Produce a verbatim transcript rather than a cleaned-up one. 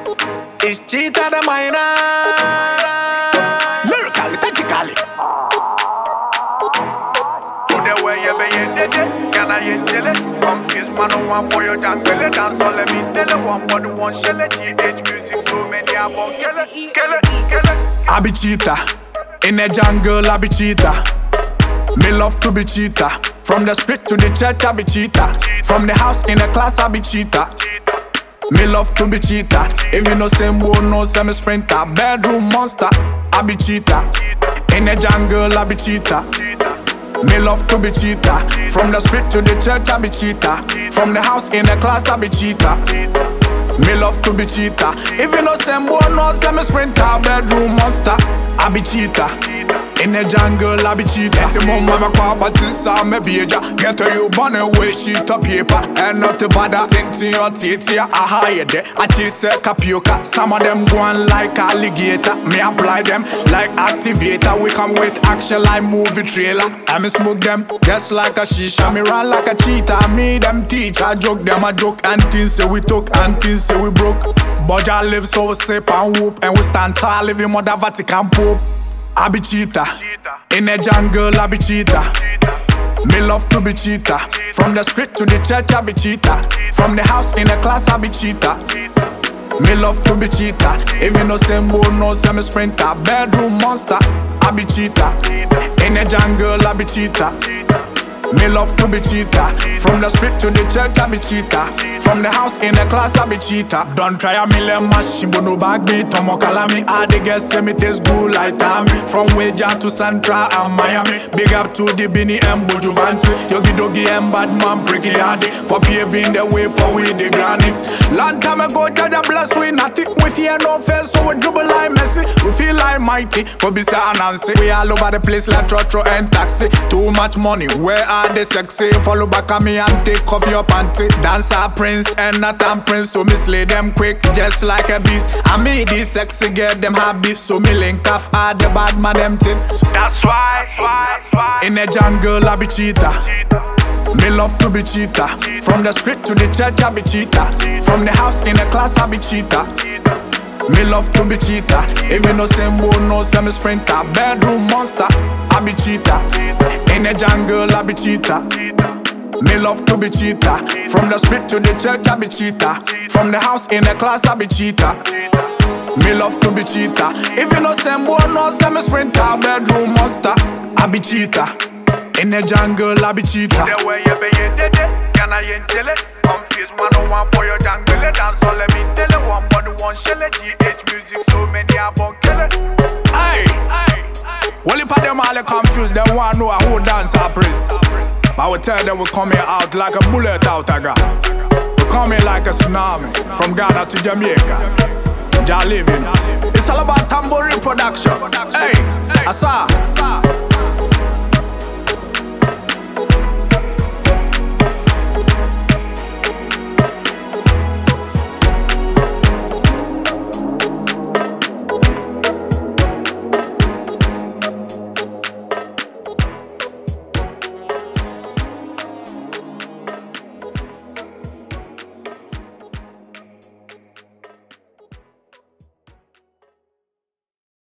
It's Cheetah the minor. Lyrically, tactically. The way you be in the day, can I in chile? Confused man, no one for your jungle. Dance all let me tell you, one body, one shell. G H music, so many I won't kill it, kill it, kill it. I be Cheetah, in the jungle I be Cheetah. Me love to be Cheetah. From the street to the church I be Cheetah. From the house in the class I be Cheetah. Me love to be Cheetah. If you know same boy, no semi sprinter. Bedroom monster, I be Cheetah. In the jungle I be Cheetah. Me love to be Cheetah. From the street to the church I be Cheetah. From the house in the class I be Cheetah. Me love to be Cheetah. If you know same boy, no semi sprinter. Bedroom monster, I be Cheetah. In the jungle, I be Cheetah. Get him mama kwa batisa me beja. Get to you burn away sheet of paper. And not the bother tinting your teeth. I hide it. I chase a capioca. Some of them go on like alligator. Me apply them like activator. We come with action like movie trailer. I me smoke them just like a shisha. Me run like a cheetah. Me them teach. I joke them a joke. And things say we took and things say we broke. Boja live so we sip and whoop. And we stand tall living mother Vatican Pope. I be Cheetah. In the jungle I be Cheetah. Me love to be Cheetah. From the street to the church I be Cheetah. From the house in the class I be Cheetah. Me love to be Cheetah. If you know same boy, no semi sprinter. Bedroom monster, I be Cheetah. In the jungle I be Cheetah. Me love to be Cheetah. From the street to the church I be Cheetah. From the house in the class I be Cheetah. Don't try a million machine, but no bag beat. Tomo Kalami, I the guess me taste good like Tammy. From Weja to Santra and Miami. Big up to the Bini and Buju Bantu. Yogi Dogi and Badman Pricky Hardy. For paving the way for we the grannies. Long time ago, Jaja bless we nothing. We fear no face, so we dribble like Messi. We feel like mighty, Kobisa and Nancy. We all over the place like Trotro and Taxi. Too much money, where are they sexy? Follow back at me and take off your panty. Dance a prince and not a prince, so me slay them quick just like a beast. I me this sexy get them happy, so me link off all the bad man them tips. That's why, why, why. In the jungle I be Cheetah. Me love to be Cheetah. From the street to the church I be Cheetah. From the house in the class I be Cheetah. Me love to be Cheetah. If you know same boy, no semi sprinter. Bedroom monster, I be Cheetah. In the jungle I be Cheetah. Me love to be Cheetah. From the street to the church I be Cheetah. From the house in the class I be Cheetah. Me love to be Cheetah. If you know same boy, no semi sprinter. Bedroom monster, I be Cheetah. In the jungle I be Cheetah. The way you be in the day, can I in chile? Confused man, no one for your jungle. Dance all let me tell you, one body, one shell. G H music, so many I won't kill it. Hey, hey, hey. Well, if them all confused, they want to know who dance or praise. But I will tell them we coming out like a bullet out of gun. We coming like a tsunami from Ghana to Jamaica. Jah living. It's all about tambourine production. Hey, I saw.